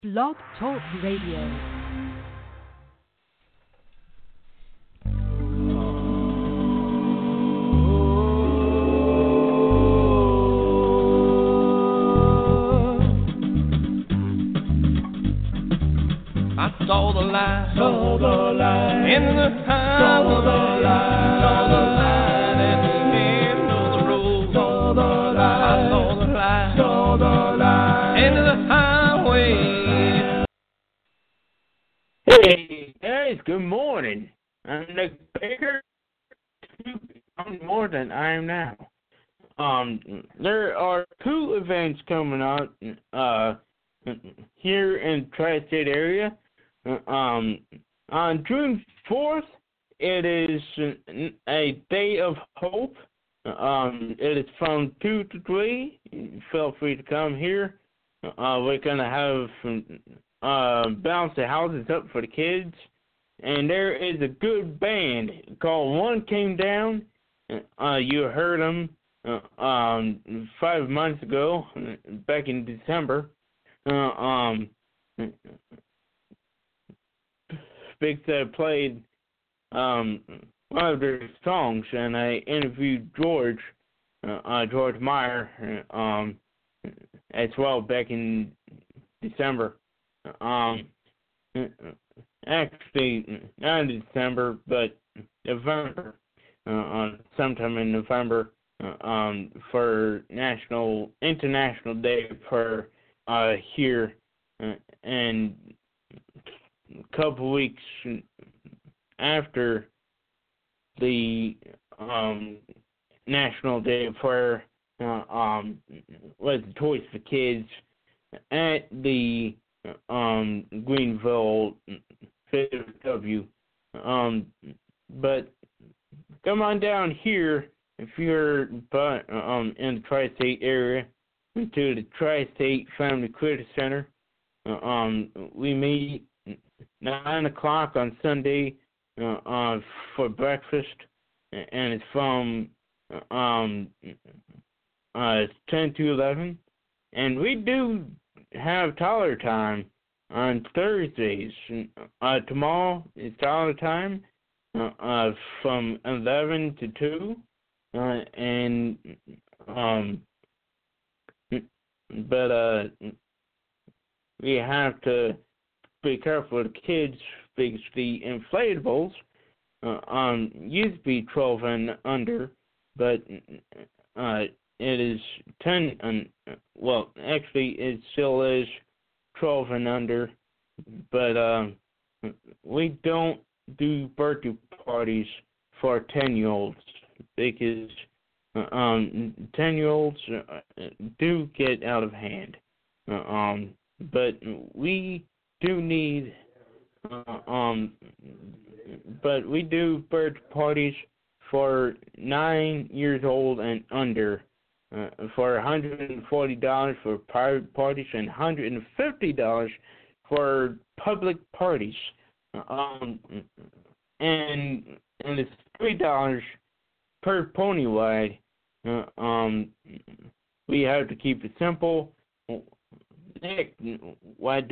Blog Talk Radio. I saw the light, in the time of the light, saw the light at the end of the road. I saw the light, into the highway. Hey guys, good morning. I'm Nick Baker. I'm more than I am now. There are two events coming up here in the tri-state area. On June 4th, it is a day of hope. It is from 2 to 3. Feel free to come here. We're going to have bounce the houses up for the kids. And there is a good band called One Came Down. You heard them 5 months ago, back in December. Big Sad played one of their songs, and I interviewed George Meyer, as well back in December. Actually, not in December, but November. Sometime in November, for International Day for here, and a couple weeks after the National Day of Prayer was the Toys for Kids at the Greenville W. But come on down here if you're in the tri-state area to the Tri-State Family Critter Center. We meet 9 o'clock on Sunday for breakfast, and it's from 10 to 11. And we do have toddler time on Thursdays. Tomorrow is toddler time from 11 to 2. But we have to be careful with the kids because the inflatables used to be 12 and under, but it is 10 and, well, actually it still is 12 and under, but we don't do birthday parties for 10-year-olds because 10-year-olds do get out of hand. But we do need, but we do birthday parties for 9 years old and under, for $140 for private parties and $150 for public parties, and it's $3 per pony ride. We have to keep it simple. Nick, why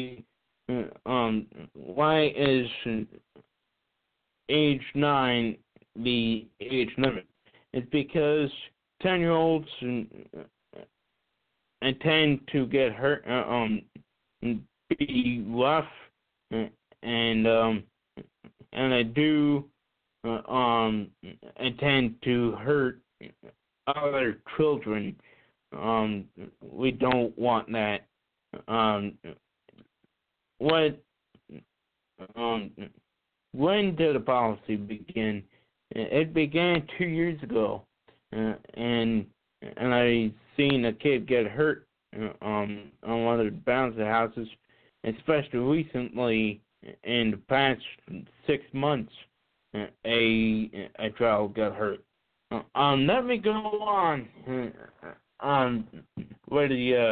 is age 9 the age limit? It's because 10-year-olds tend to get hurt, be rough, and I do intend to hurt other children. We don't want that. When did the policy begin? It began 2 years ago, and I seen a kid get hurt on one of the bouncy houses, especially recently in the past 6 months. A child got hurt. Let me go on with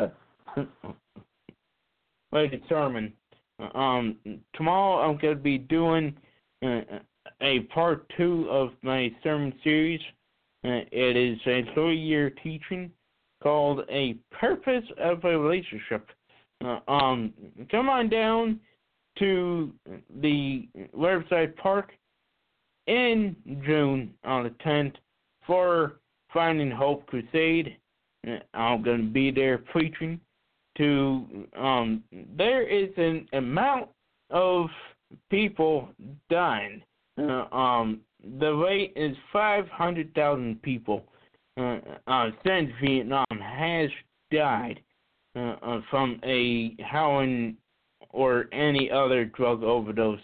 the sermon. Tomorrow I'm going to be doing a part 2 of my sermon series. It is a 3-year teaching called A Purpose of a Relationship. come on down to the Riverside Park in June on the 10th for Finding Hope Crusade. I'm going to be there preaching to, there is an amount of people dying. The rate is 500,000 people since Vietnam has died from a heroin or any other drug overdose.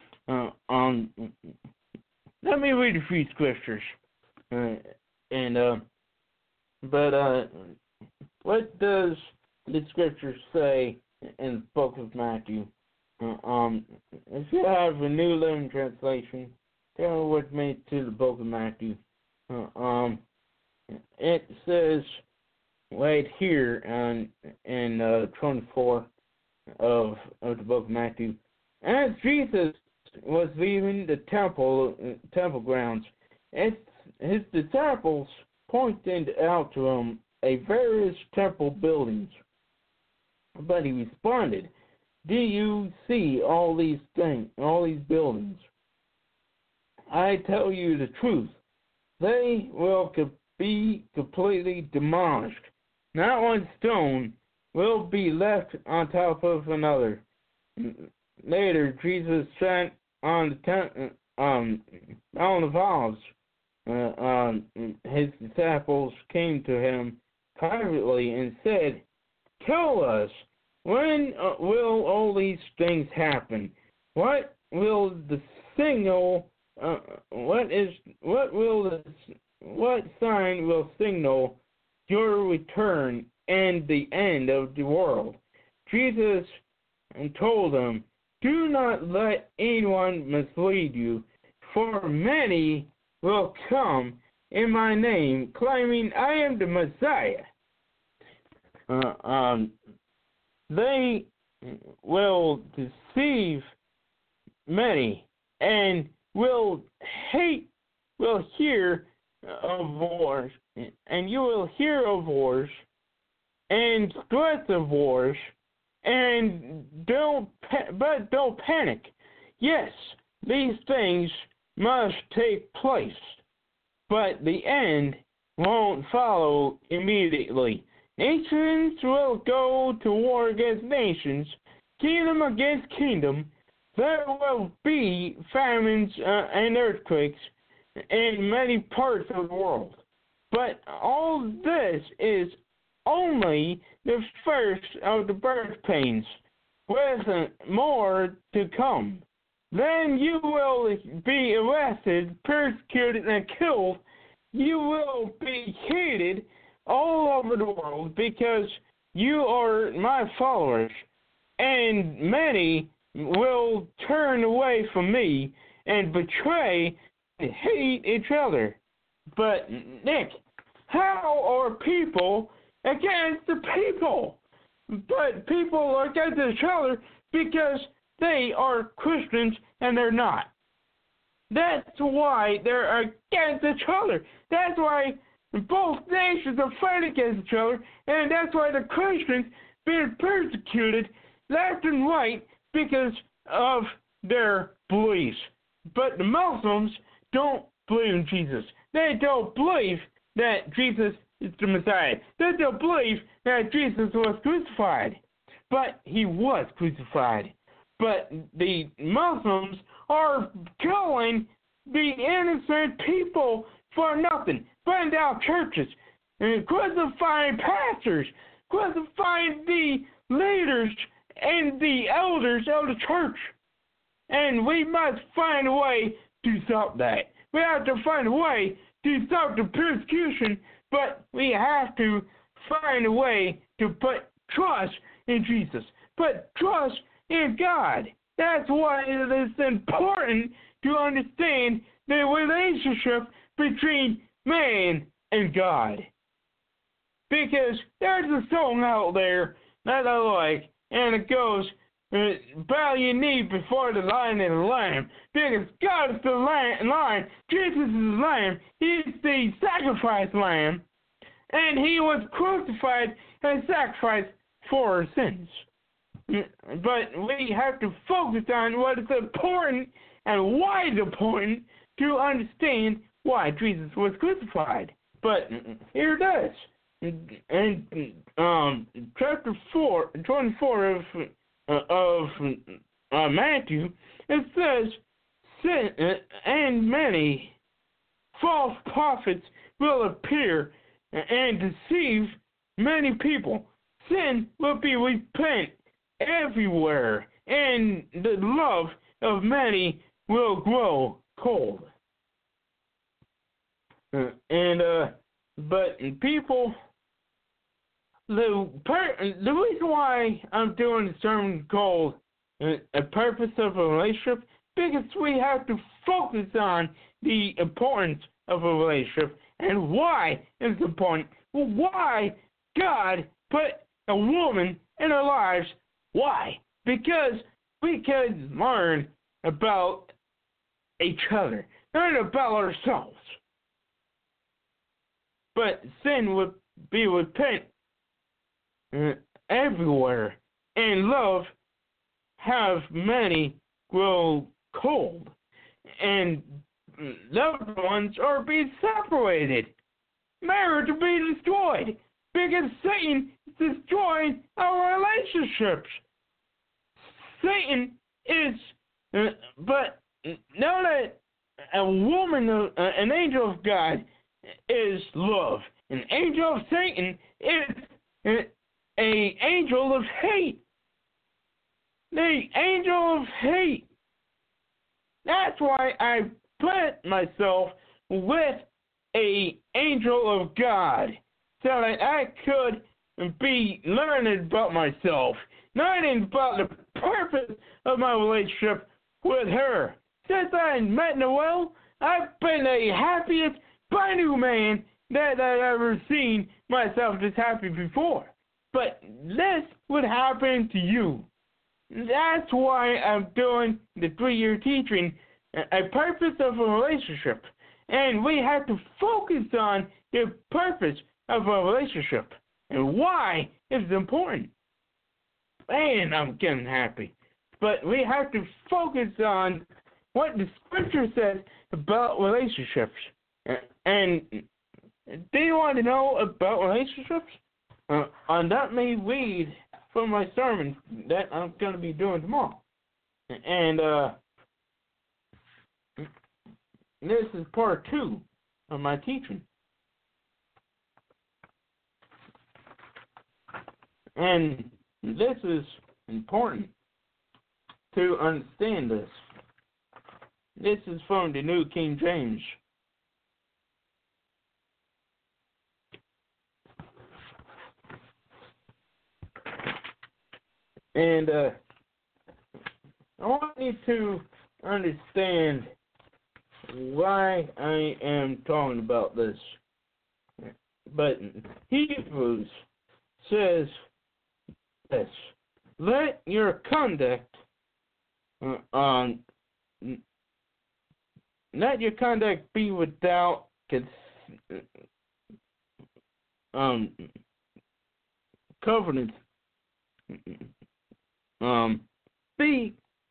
Let me read a few scriptures. What does the scripture say in the book of Matthew? If you have a New Living Translation, turn with me to the book of Matthew. It says right here in 24 of the book of Matthew, as Jesus was leaving the temple grounds, his disciples pointed out to him various temple buildings. But he responded, "Do you see all these things, all these buildings? I tell you the truth, they will be completely demolished. Not one stone will be left on top of another." Later, Jesus sat on the Mount of Olives. His disciples came to him privately and said, "Tell us, when will all these things happen? What will the signal? What sign will signal your return and the end of the world?" Jesus told them, "Do not let anyone mislead you, for many will come in my name, claiming I am the Messiah. They will deceive many and will hear of wars, and you will hear of wars and threats of wars, but don't panic. Yes, these things must take place, but the end won't follow immediately. Nations will go to war against nations, kingdom against kingdom. There will be famines and earthquakes in many parts of the world. But all this is only the first of the birth pains, with more to come. Then you will be arrested, persecuted, and killed. You will be hated all over the world because you are my followers, and many will turn away from me and betray and hate each other. But, Nick, how are people against the people? But people are against each other because they are Christians and they're not. That's why they're against each other. That's why both nations are fighting against each other, and that's why the Christians being persecuted left and right because of their beliefs. But the Muslims don't believe in Jesus. They don't believe that Jesus is the Messiah. They don't believe that Jesus was crucified. But he was crucified. But the Muslims are killing the innocent people for nothing. Burning down churches, and crucifying pastors, crucifying the leaders and the elders of the church. And we must find a way to stop that. We have to find a way to stop the persecution, but we have to find a way to put trust in Jesus. Put trust in God. That's why it is important to understand the relationship between man and God. Because there's a song out there that I like, and it goes, bow your knee before the lion and the lamb. Because God is the lion, Jesus is the lamb, he's the sacrifice lamb, and he was crucified and sacrificed for our sins. but we have to focus on what is important and why it's important to understand why Jesus was crucified. But here it is. In chapter 24 of Matthew, it says, and many false prophets will appear and deceive many people. Sin will be repent everywhere, and the love of many will grow cold. But people, the reason why I'm doing a sermon called A Purpose of a Relationship, because we have to focus on the importance of a relationship and why it's important. Why God put a woman in our lives. Why? Because we can learn about each other, learn about ourselves. But sin would be repent everywhere, and love have many grow cold, and loved ones are being separated. Marriage will be destroyed because Satan is destroying our relationships. Satan is, but know that a woman, an angel of God, is love. An angel of Satan is a angel of hate. The angel of hate. That's why I put myself with a angel of God, so that I could be learning about myself, learning about the purpose of my relationship with her. Since I met Noelle, I've been the happiest brand new man that I've ever seen myself this happy before. But this would happen to you. That's why I'm doing the 3-year teaching, A Purpose of a Relationship. And we have to focus on the purpose of a relationship and why it's important. Man, I'm getting happy. But we have to focus on what the scripture says about relationships. And do you want to know about relationships? Let me read from my sermon that I'm going to be doing tomorrow. And this is part 2 of my teaching. And this is important to understand this. This is from the New King James. And I want you to understand why I am talking about this. But Hebrews says this: let your conduct be without covenant. Be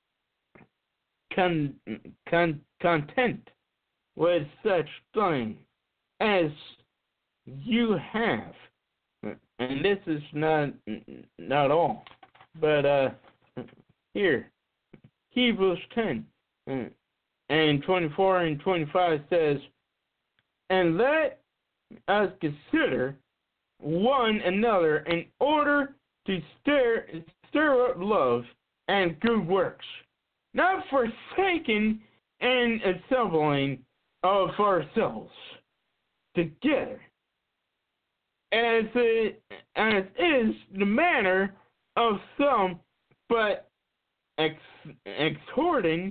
content with such thing as you have. And this is not all. But here, Hebrews 10 and 24 and 25 says, and let us consider one another in order to stir up love and good works, not forsaking and assembling of ourselves together, as is the manner of some, but exhorting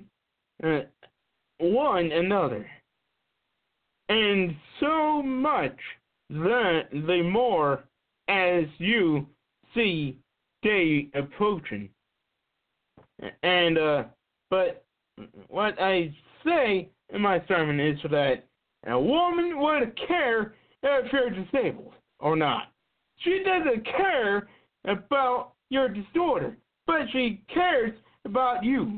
one another, and so much the more as you see day approaching. And but what I say in my sermon is that a woman wouldn't care if you're disabled or not. She doesn't care about your disorder, but but she cares about you.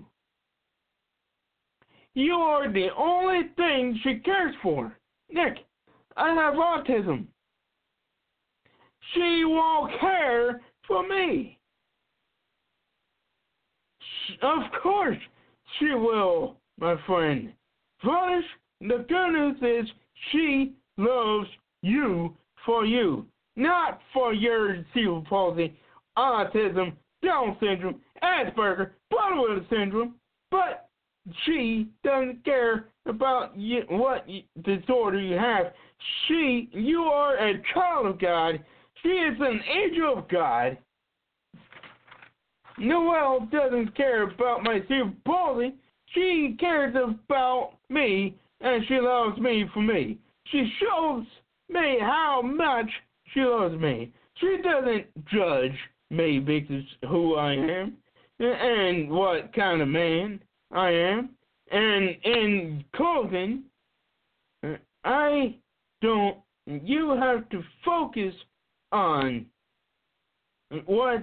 You are the only thing she cares for. Nick, I have autism. She won't care for me. Of course she will, my friend. Fluttish, the good news is she loves you for you, not for your cerebral palsy, autism, Down syndrome, Asperger, Prader-Willi syndrome, but she doesn't care about what disorder you have. You are a child of God. She is an angel of God. Noelle doesn't care about my cerebral palsy. She cares about me, and she loves me for me. She shows me how much she loves me. She doesn't judge me because who I am and what kind of man I am. And in closing, you have to focus on what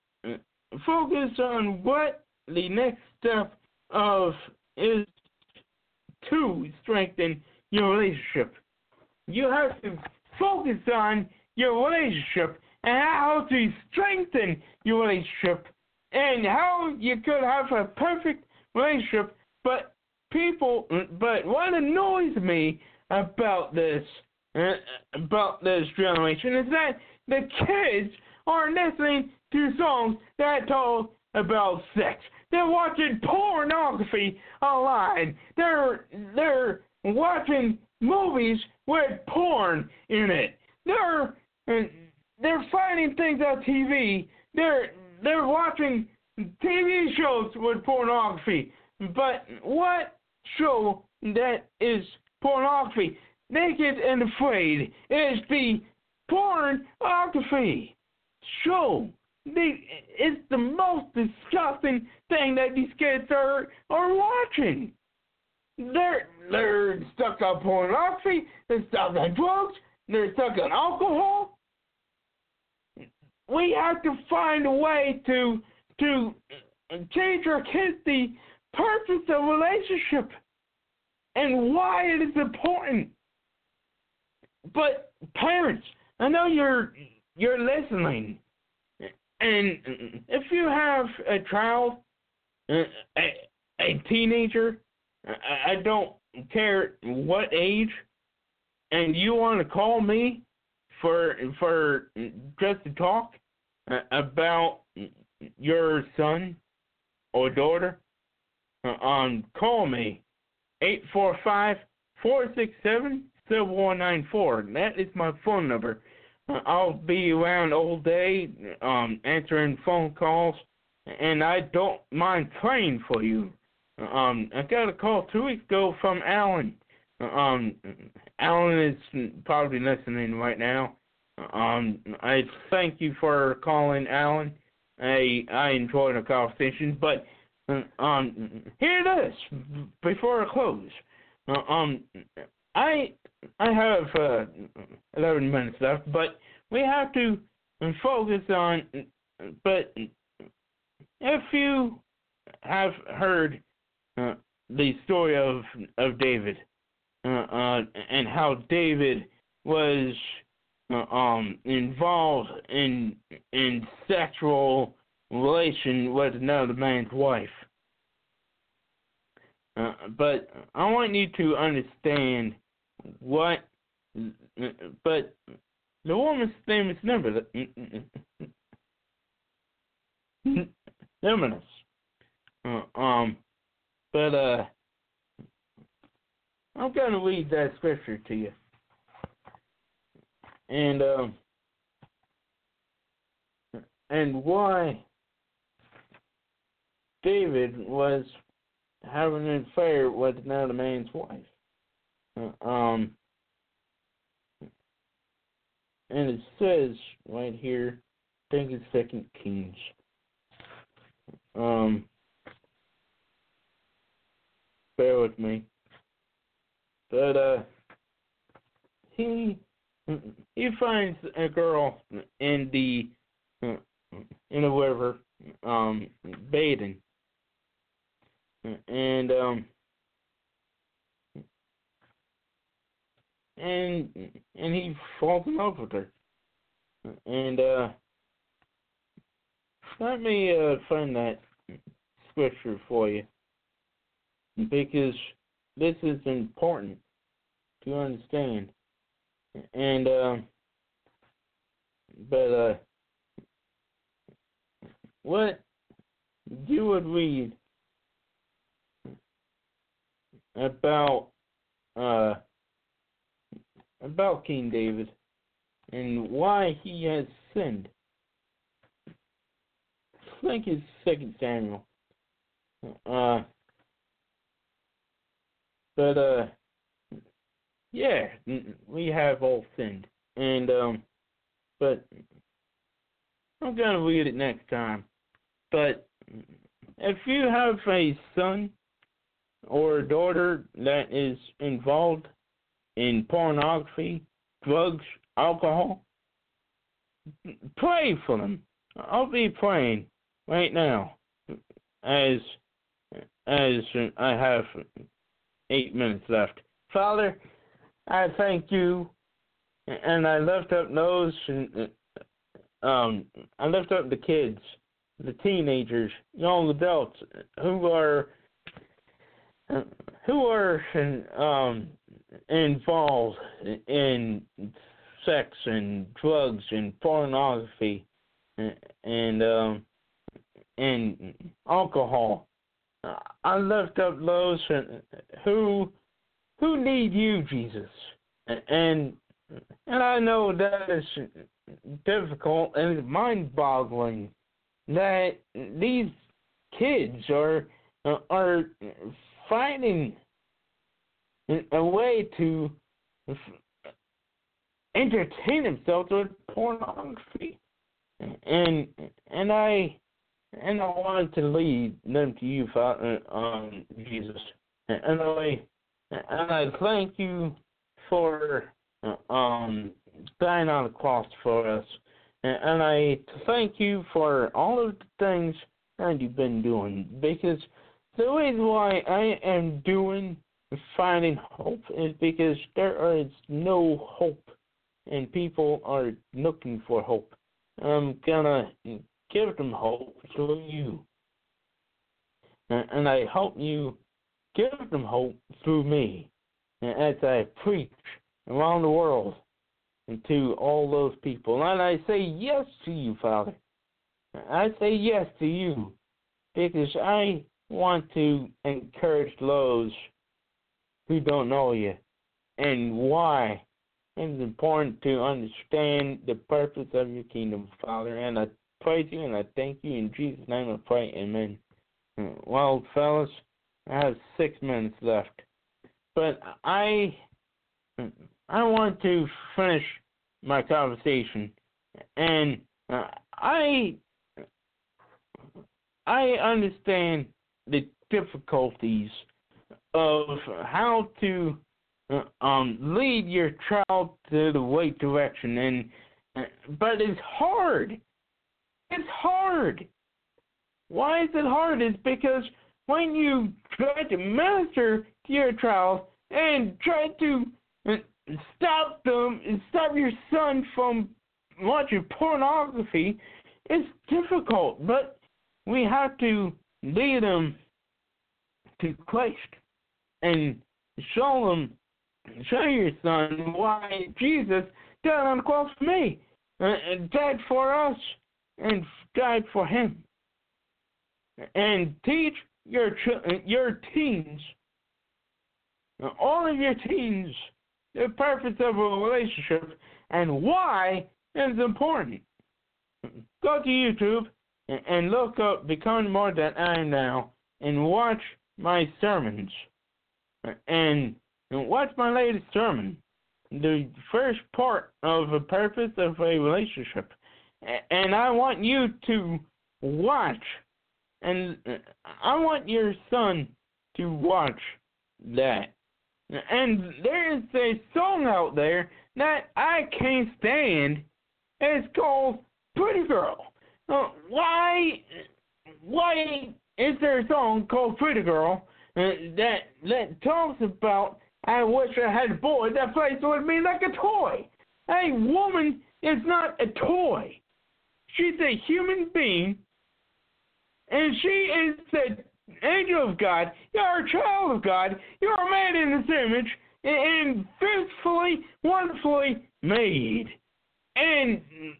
the next step of is to strengthen your relationship. You have to focus on your relationship and how to strengthen your relationship and how you could have a perfect relationship. But what annoys me about this generation is that the kids are listening to songs that talk about sex. They're watching pornography online. They're watching movies with porn in it. They're finding things on TV. They're watching TV shows with pornography. But what show that is pornography, Naked and Afraid, is the pornography show. It's the most disgusting thing that these kids are watching. They're stuck on pornography. They're stuck on drugs. They're stuck on alcohol. We have to find a way to teach our kids the purpose of relationship and why it is important. But parents, I know you're listening. And if you have a child, a teenager, I don't care what age, and you want to call me for just to talk about your son or daughter, call me 845-467-7194. That is my phone number. I'll be around all day answering phone calls, and I don't mind praying for you. I got a call 2 weeks ago from Alan. Alan is probably listening right now. I thank you for calling, Alan. I enjoyed the conversation, but here it is. Before I close, I have 11 minutes left, but we have to focus on. But if you have heard the story of David and how David was involved in sexual relation with another man's wife. But I want you to understand but the woman's name is Nevertheless. But I'm going to read that scripture to you. And why David was having an affair with another man's wife. And it says right here, I think it's 2 Kings. Bear with me. But he finds a girl in a river, bathing, and he falls in love with her, and let me find that scripture for you, because this is important to understand. And but what you would read about King David and why he has sinned. I think it's 2 Samuel. But yeah, we have all sinned, and but I'm gonna read it next time. But if you have a son or a daughter that is involved in pornography, drugs, alcohol, pray for them. I'll be praying right now, as I have 8 minutes left. Father, I thank you, and I lift up those, I lift up the kids, the teenagers, young adults who are involved in sex and drugs and pornography and alcohol. I lift up those who need you, Jesus, and I know that is difficult and it's mind-boggling that these kids are finding a way to entertain themselves with pornography, and I wanted to lead them to you, Father, Jesus, and I thank you for dying on the cross for us, and I thank you for all of the things that you've been doing, because the reason why I am finding hope is because there is no hope, and people are looking for hope. I'm gonna give them hope through you, and I hope you give them hope through me as I preach around the world and to all those people. And I say yes to you, Father. I say yes to you because I want to encourage those who don't know you and why it's important to understand the purpose of your kingdom, Father. And I praise you and I thank you. In Jesus' name I pray, amen. Well, fellas, I have 6 minutes left. But I want to finish my conversation, and I understand the difficulties of how to lead your child to the right direction, but it's hard. It's hard. Why is it hard? It's because when you try to minister to your child and try to stop your son from watching pornography, it's difficult. But we have to lead them to Christ and show your son why Jesus died on the cross for me, died for us, and died for him. And teach your teens, all of your teens, the purpose of a relationship and why it's important. Go to YouTube and look up Becoming More Than I Am Now and watch my sermons. And watch my latest sermon, the first part of the purpose of a relationship. And I want you to watch. And I want your son to watch that. And there is a song out there that I can't stand. It's called Pretty Girl. Why why is there a song called Pretty Girl that talks about, I wish I had a boy that plays with me like a toy? A woman is not a toy. She's a human being, and she is the angel of God. You're a child of God. You're a man in His image, and faithfully, wonderfully made. And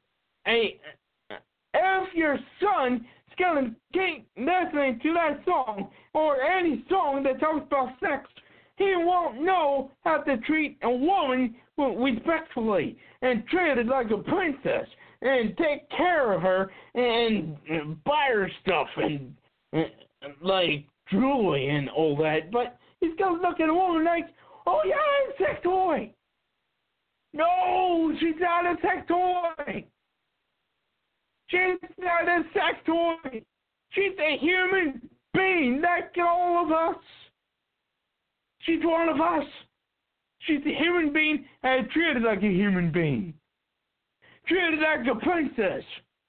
if your son is going to keep listening to that song or any song that talks about sex, he won't know how to treat a woman respectfully and treat her like a princess and take care of her and buy her stuff and like jewelry and all that. But he's going to look at a woman like, oh yeah, it's a sex toy. No, she's not a sex toy. She's not a sex toy. She's a human being like all of us. She's one of us. She's a human being and treated like a human being. Treat her like a princess.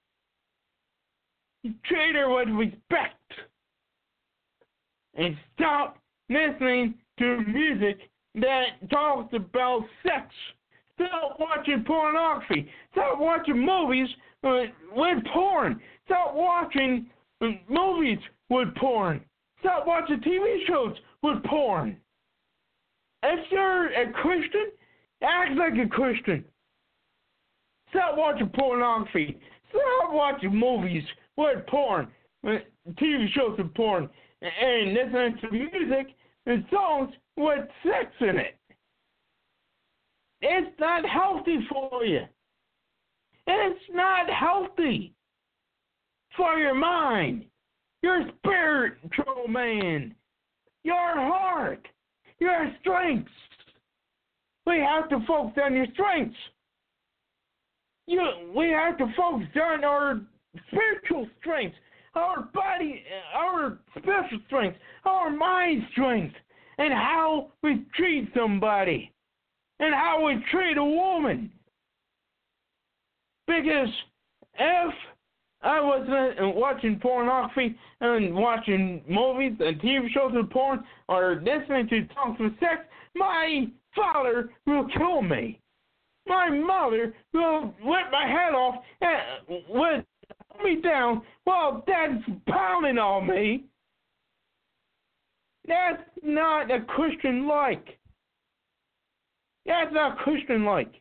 Treat her with respect. And stop listening to music that talks about sex. Stop watching pornography. Stop watching movies with porn. Stop watching movies with porn. Stop watching TV shows with porn. If you're a Christian, act like a Christian. Stop watching pornography. Stop watching movies with porn, TV shows with porn, and listening to music and songs with sex in it. It's not healthy for you. It's not healthy for your mind, your spiritual man, your heart, your strengths. We have to focus on your strengths. We have to focus on our spiritual strengths, our body, our spiritual strengths, our mind strength, and how we treat somebody, and how we treat a woman. Because if I was watching pornography and watching movies and TV shows with porn or listening to songs with sex, my father will kill me. My mother will rip my head off and would hold me down while Dad's pounding on me. That's not a Christian-like. That's not Christian-like.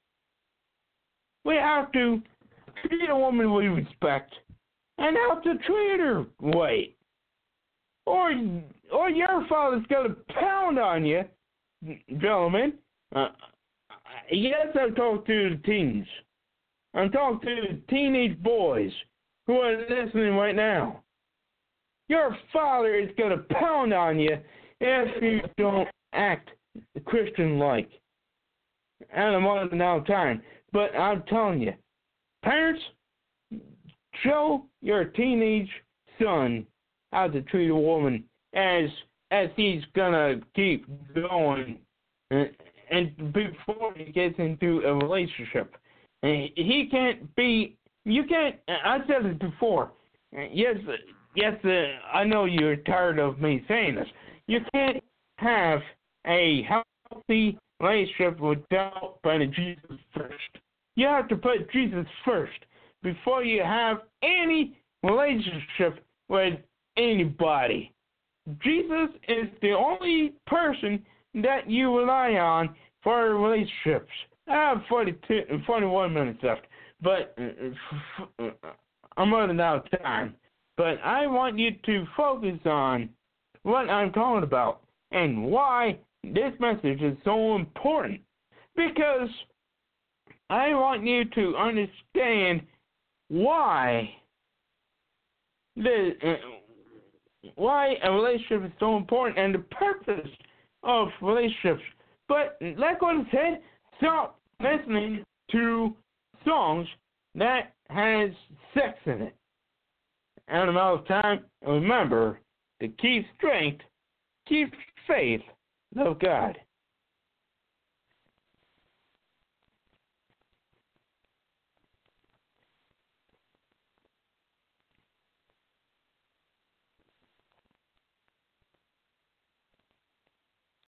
We have to treat a woman with respect and have to treat her right. Or your father's going to pound on you, gentlemen. Yes, I talk to the teens. I'm talking to the teenage boys who are listening right now. Your father is going to pound on you if you don't act Christian-like. And I'm running out of time. But I'm telling you, parents, show your teenage son how to treat a woman as he's going to keep going and before he gets into a relationship. He can't be, you can't, I said it before, yes, I know you're tired of me saying this. You can't have a healthy relationship without putting Jesus first. You have to put Jesus first before you have any relationship with anybody. Jesus is the only person that you rely on for relationships. I have 41 minutes left, but I'm running out of time. But I want you to focus on what I'm talking about and why this message is so important. Because I want you to understand why why a relationship is so important and the purpose of relationships. But like what I said, stop listening to songs that has sex in it. And I'm out of time. Remember to keep strength, keep faith, love God.